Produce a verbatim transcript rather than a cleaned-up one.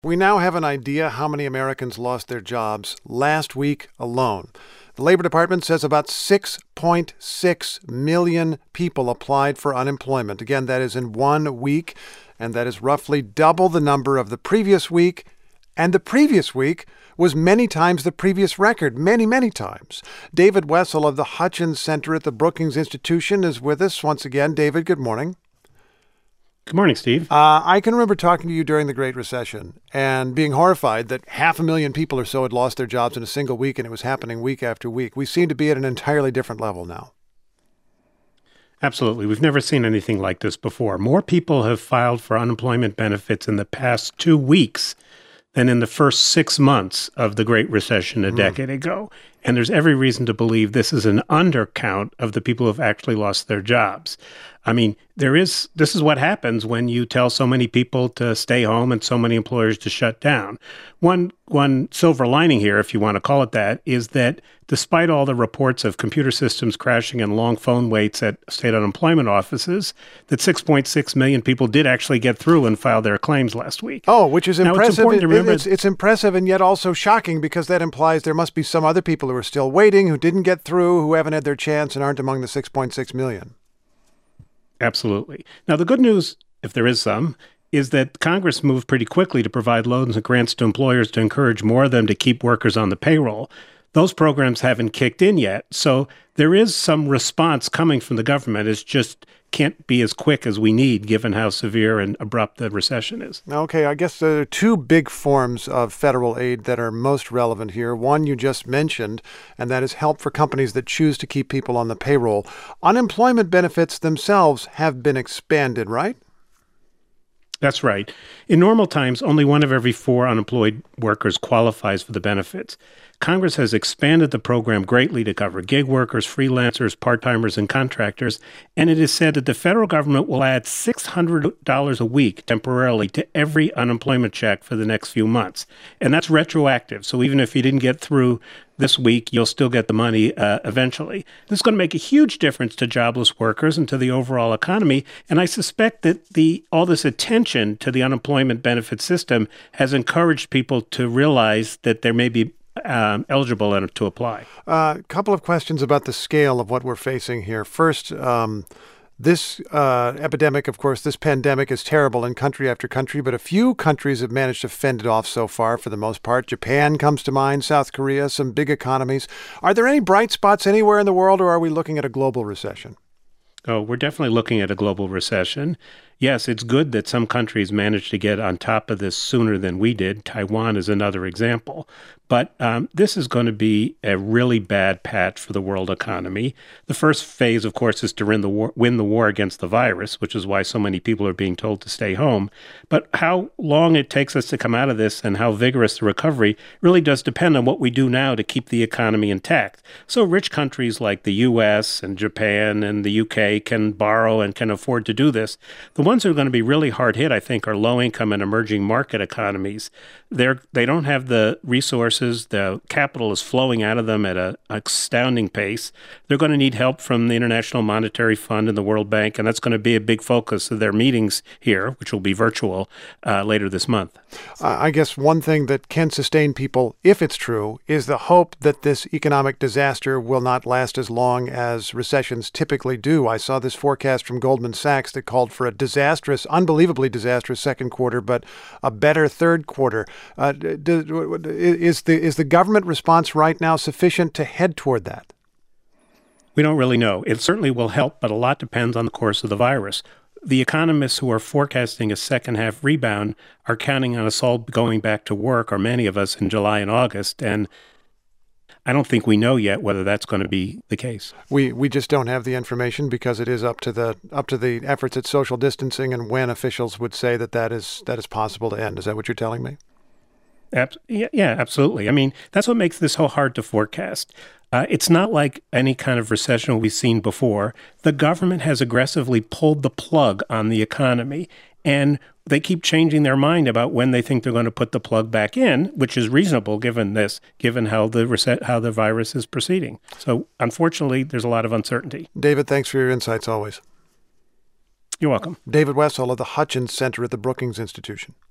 We now have an idea how many Americans lost their jobs last week alone. The Labor Department says about six point six million people applied for unemployment. Again, that is in one week, and that is roughly double the number of the previous week. And the previous week was many times the previous record, many, many times. David Wessel of the Hutchins Center at the Brookings Institution is with us once again. David, good morning. Good morning, Steve. Uh, I can remember talking to you during the Great Recession and being horrified that half a million people or so had lost their jobs in a single week, and it was happening week after week. We seem to be at an entirely different level now. Absolutely. We've never seen anything like this before. More people have filed for unemployment benefits in the past two weeks than in the first six months of the Great Recession a mm. decade ago. And there's every reason to believe this is an undercount of the people who have actually lost their jobs. I mean, there is, this is what happens when you tell so many people to stay home and so many employers to shut down. One, one silver lining here, if you want to call it that, is that despite all the reports of computer systems crashing and long phone waits at state unemployment offices, that six point six million people did actually get through and file their claims last week. Oh, which is now, impressive. It's, it, it's, it's impressive and yet also shocking, because that implies there must be some other people who are still waiting, who didn't get through, who haven't had their chance and aren't among the six point six million. Absolutely. Now, the good news, if there is some, is that Congress moved pretty quickly to provide loans and grants to employers to encourage more of them to keep workers on the payroll. Those programs haven't kicked in yet. So there is some response coming from the government. It just can't be as quick as we need, given how severe and abrupt the recession is. Okay, I guess there are two big forms of federal aid that are most relevant here. One you just mentioned, and that is help for companies that choose to keep people on the payroll. Unemployment benefits themselves have been expanded, right? That's right. In normal times, only one of every four unemployed workers qualifies for the benefits. Congress has expanded the program greatly to cover gig workers, freelancers, part-timers, and contractors, and it is said that the federal government will add six hundred dollars a week temporarily to every unemployment check for the next few months. And that's retroactive, so even if you didn't get through this week, you'll still get the money uh, eventually. This is going to make a huge difference to jobless workers and to the overall economy, and I suspect that the all this attention to the unemployment benefit system has encouraged people to realize that there may be Um, eligible to apply. A uh, couple of questions about the scale of what we're facing here. First, um, this uh, epidemic, of course, this pandemic is terrible in country after country, but a few countries have managed to fend it off so far for the most part. Japan comes to mind, South Korea, some big economies. Are there any bright spots anywhere in the world, or are we looking at a global recession? Oh, we're definitely looking at a global recession. Yes, it's good that some countries managed to get on top of this sooner than we did. Taiwan is another example. But um, this is going to be a really bad patch for the world economy. The first phase, of course, is to win the war, win the war against the virus, which is why so many people are being told to stay home. But how long it takes us to come out of this and how vigorous the recovery really does depend on what we do now to keep the economy intact. So rich countries like the U S and Japan and the U K can borrow and can afford to do this. The ones who are going to be really hard hit, I think, are low-income and emerging market economies. They're, they don't have the resources. The capital is flowing out of them at an astounding pace. They're going to need help from the International Monetary Fund and the World Bank, and that's going to be a big focus of their meetings here, which will be virtual uh, later this month. Uh, I guess one thing that can sustain people, if it's true, is the hope that this economic disaster will not last as long as recessions typically do. I saw this forecast from Goldman Sachs that called for a disastrous, unbelievably disastrous second quarter, but a better third quarter. Uh, do, is the is the government response right now sufficient to head toward that? We don't really know. It certainly will help, but a lot depends on the course of the virus. The economists who are forecasting a second half rebound are counting on us all going back to work, or many of us, in July and August, and I don't think we know yet whether that's going to be the case. We we just don't have the information because it is up to the up to the efforts at social distancing and when officials would say that that is that is possible to end. Is that what you're telling me? Ab- yeah, yeah, absolutely. I mean, that's what makes this so hard to forecast. Uh, it's not like any kind of recession we've seen before. The government has aggressively pulled the plug on the economy, and they keep changing their mind about when they think they're going to put the plug back in, which is reasonable given this, given how the reset, how the virus is proceeding. So, unfortunately, there's a lot of uncertainty. David, thanks for your insights always. You're welcome. David Wessel of the Hutchins Center at the Brookings Institution.